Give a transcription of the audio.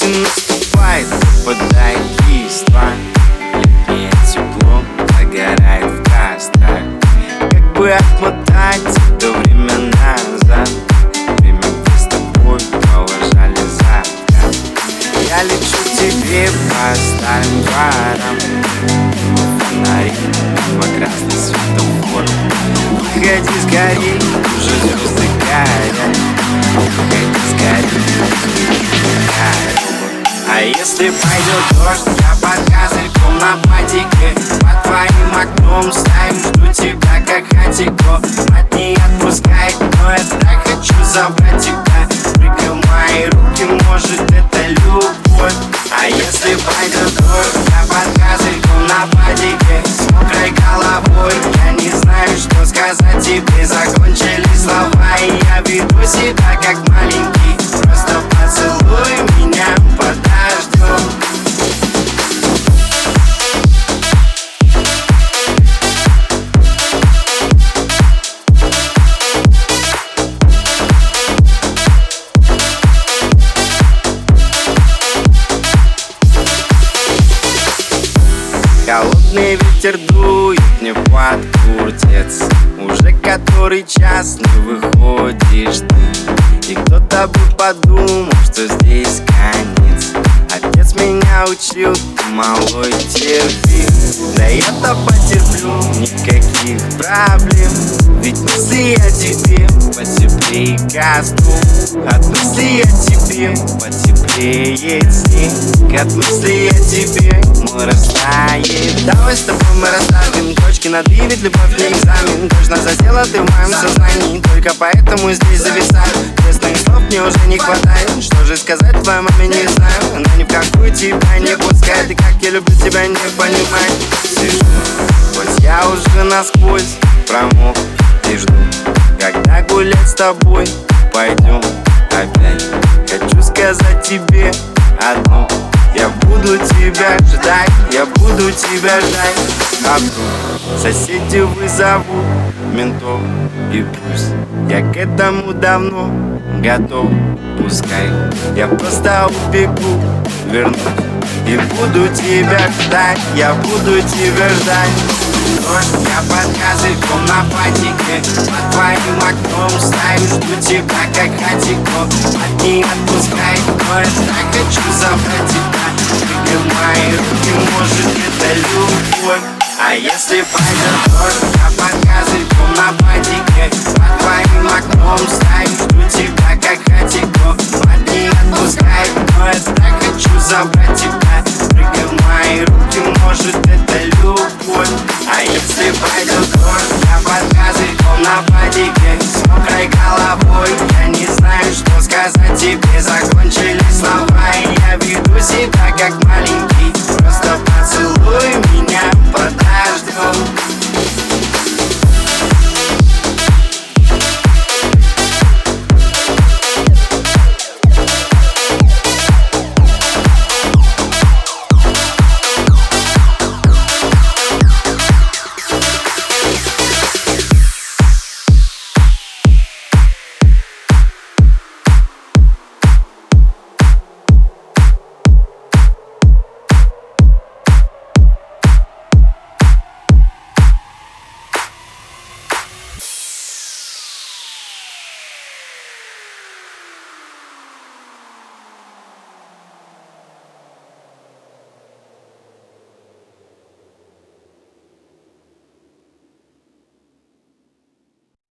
Осень наступает, выпадает листва, летнее тепло загорает в кострах. Как бы отмотать это время назад, время, где с тобой провожали закат. Я лечу тебе по старым дворам, по фонарям, по красным светофорам. Выходи скорей, уже звезды горят. Выходи скорей, а если пойдет дождь, я под козырьком на патике, под твоим окном стою, жду тебя как хатико. Мать не отпускает, но я так хочу забрать тебя. Прыгай в мои руки, может это любовь. А если пойдет дождь, я под козырьком на патике, с мокрой головой. Я не знаю, что сказать тебе, закончились слова, и я веду себя как маленький. Просто поцелуй меня под дождем. Холодный ветер дует мне под куртец, уже который час не выходишь ты. И кто-то бы подумал, что здесь конец. Отец меня учил, ты, малой, терпи. Да я-то потерплю, никаких проблем. Ведь мысли о тебе потеплее костру. От мысли о тебе потеплеет снег. От мысли о тебе мой растает. Давай с тобой мы расставим точки над «и», ведь любовь не экзамен. Точно засела ты в моем сознании, только поэтому здесь зависаю. Честных слов мне уже не хватает. Что же сказать твоей маме, не знаю. Она ни в какую тебя не пускает, и как я люблю тебя, не понимает. Сижу, хоть я уже насквозь промок, и жду, когда гулять с тобой пойдем опять. Хочу сказать тебе одно: я буду тебя ждать, я буду тебя ждать. А вдруг соседи вызовут ментов, и пусть я к этому давно готов. Пускай я просто убегу, вернусь и буду тебя ждать, я буду тебя ждать. Дождь, я под козырьком на патике, под твоим окном стою, жду тебя как хатико. Мать не отпускает, но я так хочу забрать тебя. Прыгай в мои руки, может это любовь. А если пойдет дождь, я под козырьком на патике, под твоим окном стою, жду тебя как хатико. Мать не отпускает,